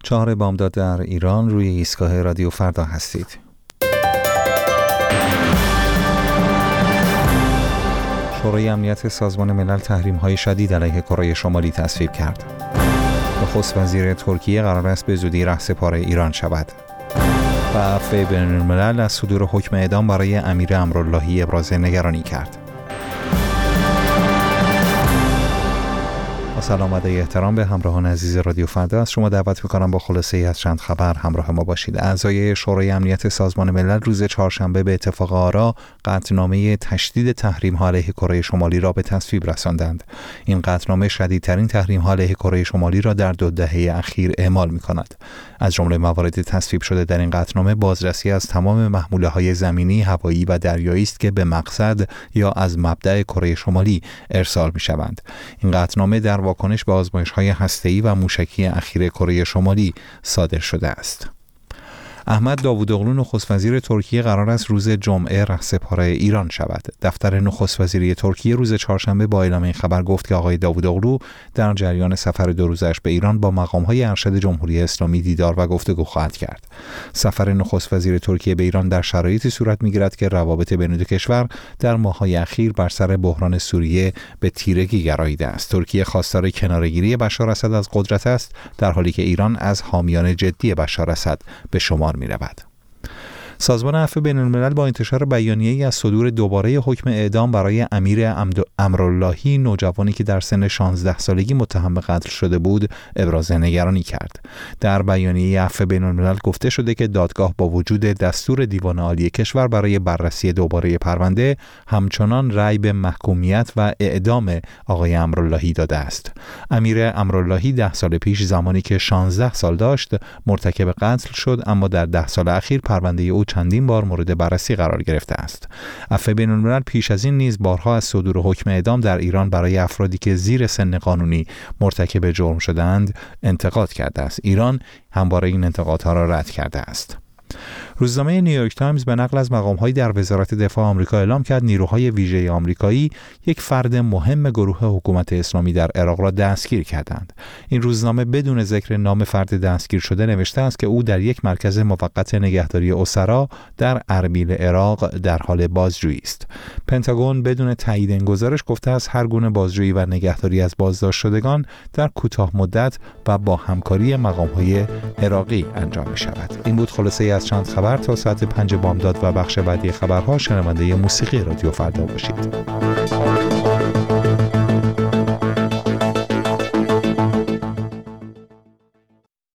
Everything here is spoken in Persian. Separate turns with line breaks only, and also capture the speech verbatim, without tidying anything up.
چهار بامداد در ایران، روی ایستگاه رادیو فردا هستید. شورای امنیت سازمان ملل تحریم‌های شدید علیه کره شمالی تصویب کرد. نخست وزیر ترکیه قرار است به زودی رهسپار ایران شود. و عفو بین‌الملل از صدور حکم اعدام برای امیر امراللهی ابراز نگرانی کرد. سلام و احترام به همراهان عزیز رادیو فردا. از شما دعوت می‌کنم با خلاصه ای از چند خبر همراه ما باشید. اعضای شورای امنیت سازمان ملل روز چهارشنبه به اتفاق آرا قطعنامه تشدید تحریم‌ها علیه کره شمالی را به تصویب رساندند. این قطعنامه شدیدترین تحریم‌ها علیه کره شمالی را در دو دهه اخیر اعمال می‌کند. از جمله موارد تصویب شده در این قطعنامه بازرسی از تمام محموله‌های زمینی، هوایی و دریایی است که به مقصد یا از مبدأ کره شمالی ارسال می‌شوند. این قطعنامه در واکنش به آزمایش‌های هسته‌ای و موشکی اخیر کره شمالی صادر شده است. احمد داوودوغلو نخست وزیر ترکیه قرار است روز جمعه رهسپار ایران شود. دفتر نخست وزیری ترکیه روز چهارشنبه با اعلام این خبر گفت که آقای داوودوغلو در جریان سفر دو روزش به ایران با مقام‌های ارشد جمهوری اسلامی دیدار و گفتگو خواهد کرد. سفر نخست وزیر ترکیه به ایران در شرایطی صورت می‌گیرد که روابط بین دو کشور در ماه‌های اخیر بر سر بحران سوریه به تیرگی گراییده است. ترکیه خواستار کناره‌گیری بشار اسد از قدرت است، در حالی که ایران از حامیان جدی بشار اسد به شمار می رود. سازمان عفو بین‌الملل با انتشار بیانیه‌ای از صدور دوباره حکم اعدام برای امیر امراللهی، نوجوانی که در سن شانزده سالگی متهم به قتل شده بود، ابراز نگرانی کرد. در بیانیه عفو بین‌الملل گفته شده که دادگاه با وجود دستور دیوان عالی کشور برای بررسی دوباره پرونده همچنان رأی به محکومیت و اعدام آقای امراللهی داده است. امیر امراللهی ده سال پیش زمانی که شانزده سال داشت مرتکب قتل شد، اما در ده سال اخیر پرونده او چندین بار مورد بررسی قرار گرفته است. عفو بین‌الملل پیش از این نیز بارها از صدور حکم اعدام در ایران برای افرادی که زیر سن قانونی مرتکب جرم شده‌اند انتقاد کرده است. ایران همواره این انتقادها را رد کرده است. روزنامه نیویورک تایمز به نقل از مقام‌هایی در وزارت دفاع آمریکا اعلام کرد نیروهای ویژه آمریکایی یک فرد مهم گروه حکومت اسلامی در عراق را دستگیر کردند. این روزنامه بدون ذکر نام فرد دستگیر شده نوشته است که او در یک مرکز موقت نگهداری اسرا در اربیل عراق در حال بازجویی است. پنتاگون بدون تایید این گزارش گفته است هر گونه بازجویی و نگهداری از بازداشت شدگان در کوتاه مدت و با همکاری مقام‌های عراقی انجام می‌شود. این بود خلاصه از چند خبر. تا ساعت پنج بامداد و بخش بعدی خبرها شنونده موسیقی رادیو فردا باشید.